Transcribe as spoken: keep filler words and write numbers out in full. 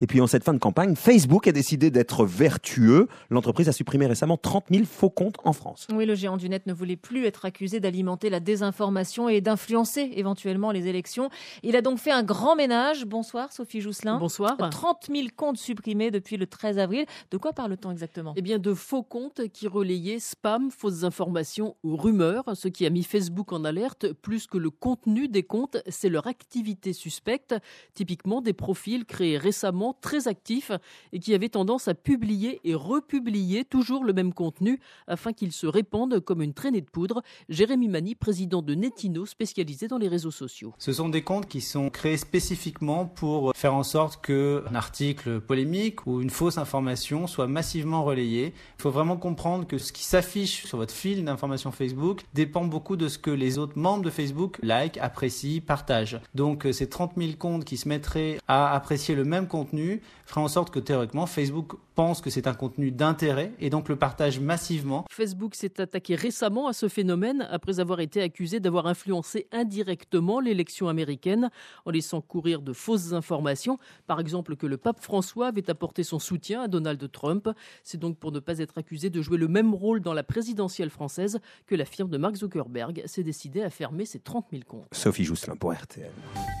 Et puis en cette fin de campagne, Facebook a décidé d'être vertueux. L'entreprise a supprimé récemment trente mille faux comptes en France. Oui, le géant du net ne voulait plus être accusé d'alimenter la désinformation et d'influencer éventuellement les élections. Il a donc fait un grand ménage. Bonsoir Sophie Jousselin. Bonsoir. trente mille comptes supprimés depuis le treize avril. De quoi parle-t-on exactement ? Eh bien, de faux comptes qui relayaient spam, fausses informations ou rumeurs. Ce qui a mis Facebook en alerte, plus que le contenu des comptes, c'est leur activité suspecte. Typiquement, des profils créés récemment, très actifs, et qui avaient tendance à publier et republier toujours le même contenu afin qu'il se répande comme une traînée de poudre. Jérémy Mani, président de Netino, spécialisé dans les réseaux sociaux. Ce sont des comptes qui sont créés spécifiquement pour faire en sorte qu'un article polémique ou une fausse information soit massivement relayé. Il faut vraiment comprendre que ce qui s'affiche sur votre fil d'information Facebook dépend beaucoup de ce que les autres membres de Facebook like, apprécient, partagent. Donc ces trente mille comptes qui se mettraient à apprécier le même contenu ferait en sorte que théoriquement Facebook pense que c'est un contenu d'intérêt et donc le partage massivement. Facebook s'est attaqué récemment à ce phénomène après avoir été accusé d'avoir influencé indirectement l'élection américaine en laissant courir de fausses informations. Par exemple que le pape François avait apporté son soutien à Donald Trump. C'est donc pour ne pas être accusé de jouer le même rôle dans la présidentielle française que la firme de Mark Zuckerberg s'est décidée à fermer ses trente mille comptes. Sophie Jousselin pour R T L.